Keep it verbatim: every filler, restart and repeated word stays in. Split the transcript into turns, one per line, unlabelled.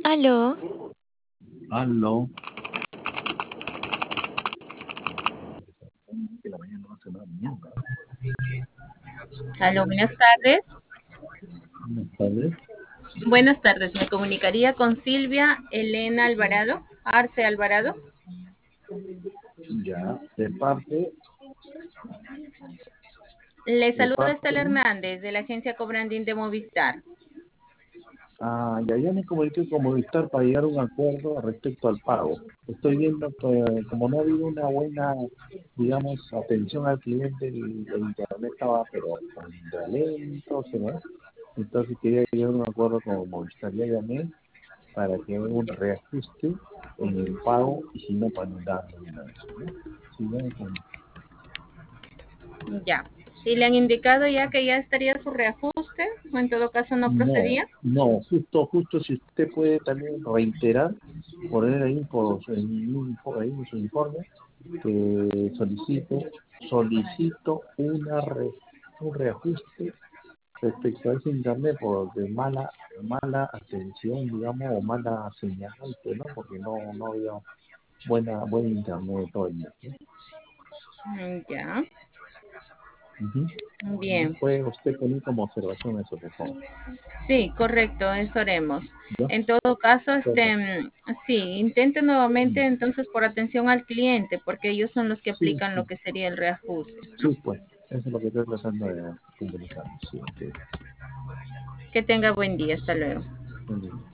Aló,
Aló. Que la mañana no hace nada nunca.
Aló, buenas tardes.
Buenas tardes.
Buenas tardes, me comunicaría con Silvia Elena Alvarado, Arce Alvarado.
Ya, de parte,
Le
de
saluda
parte.
Estela Hernández de la agencia Cobrandín de Movistar.
Ah, ya, ya me comuniqué con Movistar para llegar a un acuerdo respecto al pago. Estoy viendo que como no ha habido una buena, digamos, atención al cliente, el, el internet estaba, pero con lento, ¿no? Entonces quería llegar a un acuerdo con Movistar. Ya llamé para que haga un reajuste en el pago y si no, para no darle una vez, ¿no? Sí, ya me comuniqué.
Ya. ¿Y le han indicado ya que ya estaría su reajuste o en todo caso no
No,
procedía?
no, justo, justo si usted puede también reiterar, poner ahí, por, en, un info- ahí en su informe, que solicito, solicito una re- un reajuste respecto a ese internet por de mala, mala atención, digamos, o mala señal, ¿no? Porque no, no había buena, buen internet todo el día, ¿no?
Mm, Ya.
Ujú.
Bien.
Puede usted poner como observación eso, por favor.
Sí, correcto, eso haremos.
¿Ya?
En todo caso, este,
Perfecto.
mm, sí, intente nuevamente
Mm.
entonces por atención al cliente, porque ellos son los que
Sí,
aplican lo
sí.
que sería el reajuste, ¿no?
Sí, pues, eso es lo que estoy tratando de comunicar. Sí, ok.
Que tenga buen día, hasta luego.
Muy bien.